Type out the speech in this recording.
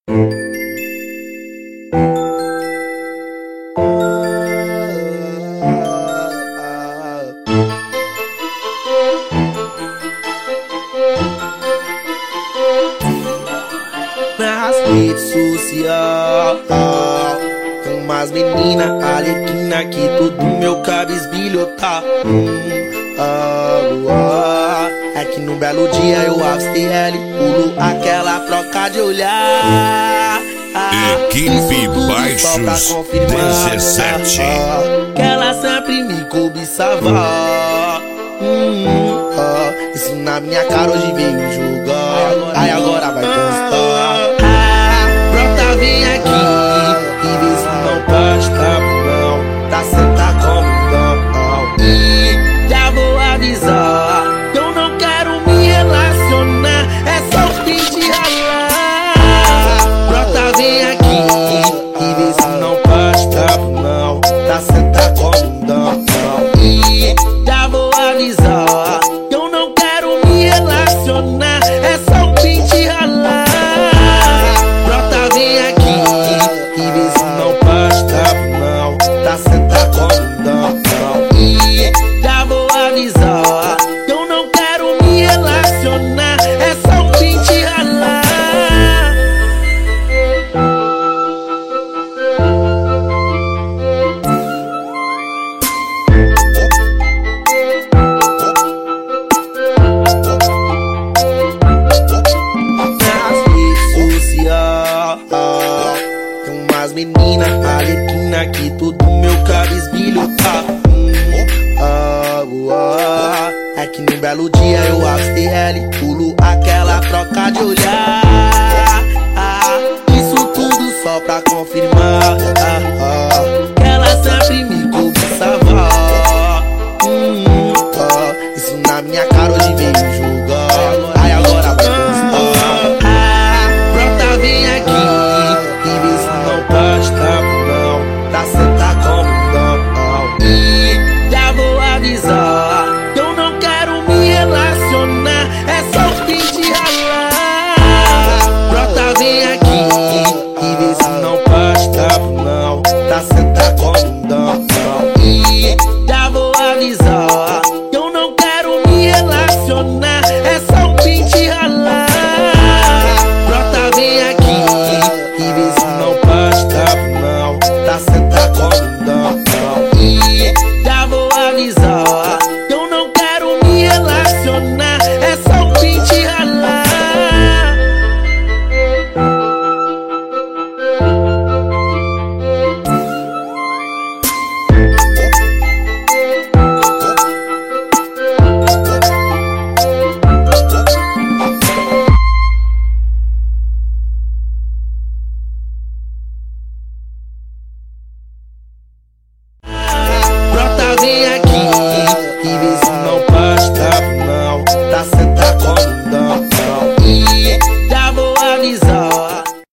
Nas redes sociais tem umas meninas alequina que todo meu cabisbilho tá. É que num belo dia eu avistei ela e pulo aquela troca de olhar. Equipe Baixos 17 que ela sempre me cobiçava. Isso na minha cara hoje veio jogar. Aí agora vai constar. Brota, vem aqui e vê se não basta não. Pra sentar como não. E já vou avisar, eu não quero me relacionar, é só um fim de ralar. Brota, vem aqui e vê se não basta não. Pra sentar como não. E já vou avisar, eu não quero me relacionar, é só um fim de ralar. Brota, vem aqui e vê se não basta não. Pra sentar como não. E já vou avisar, eu não quero me relacionar, é só um fim de ralar. Nas redes sociais tem umas meninas alequina que todo meu cabisbilho tá. É que num belo dia eu avistei ela e pulo aquela troca de olhar.